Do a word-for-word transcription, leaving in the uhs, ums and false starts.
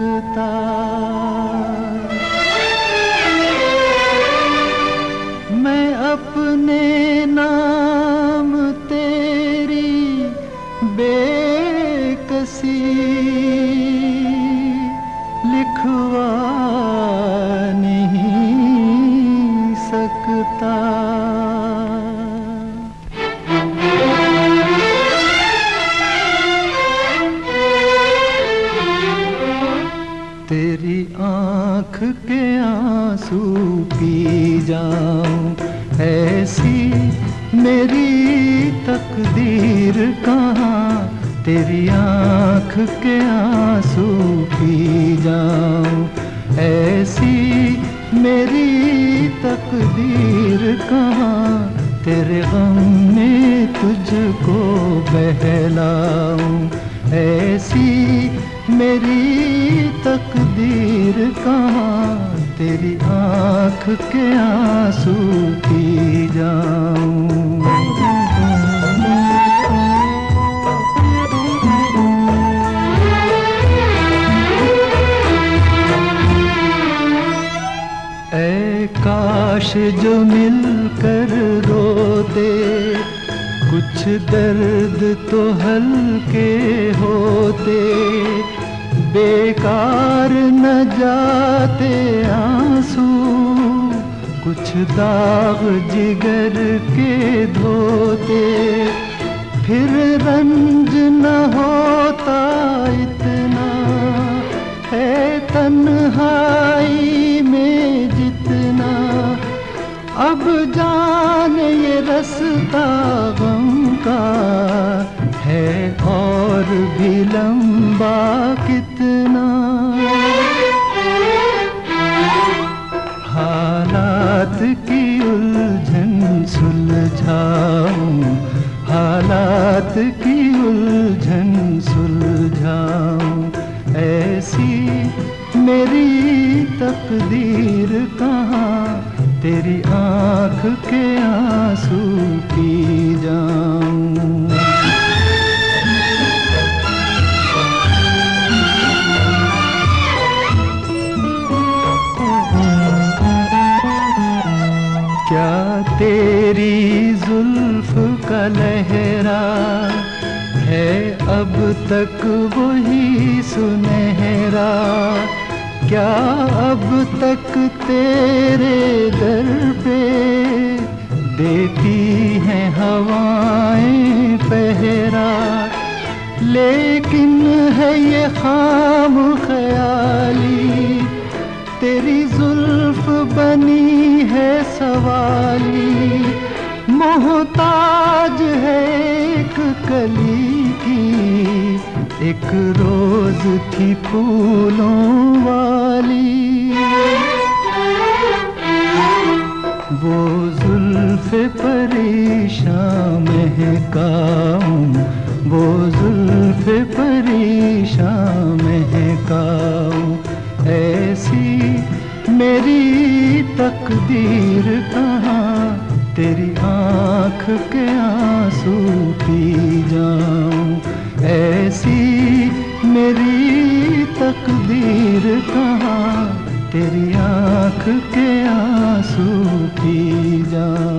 सकता। मैं अपने नाम तेरी बेकसी लिखवा नहीं सकता। तेरी आँख के आंसू पी जाऊं, ऐसी मेरी तकदीर कहाँ। तेरी आँख के आंसू पी जाऊं, ऐसी मेरी तकदीर कहाँ। तेरे गम में तुझको बहलाऊं, ऐसी मेरी तकदीर कहाँ। तेरी आँख के आंसू पी जाऊं। ऐ काश जो मिलकर रोते, कुछ दर्द तो हल्के होते। बेकार न जाते आंसू, कुछ दाग जिगर के धोते। फिर रंज न होता इतना, है तन्हाई में जितना। अब जाने ये रास्ता गम का है और भी लंबा कितना। हालात की उलझन सुलझाऊं, हालात की उलझन सुलझाऊं। ऐसी मेरी तकदीर कहाँ। तेरी आँख के आंसू पी जाऊं। क्या तेरी जुल्फ का लहरा है अब तक वही सुनहरा। क्या अब तक तेरे दर पे देती हैं हवाएं पहरा। लेकिन है ये खाम ख्याली, तेरी जुल्फ बनी है सवाली। मोहताज है एक कली की, एक रोज थी फूलों वाली। वो जुल्फ़े परेशान महकाऊं, वो जुल्फ़े परेशान महकाऊं। ऐसी मेरी तकदीर कहाँ। तेरी आँख के आंसू पी जाऊं, ऐसी मेरी तकदीर कहाँ। तेरी आँख के आंसू पी जाऊं।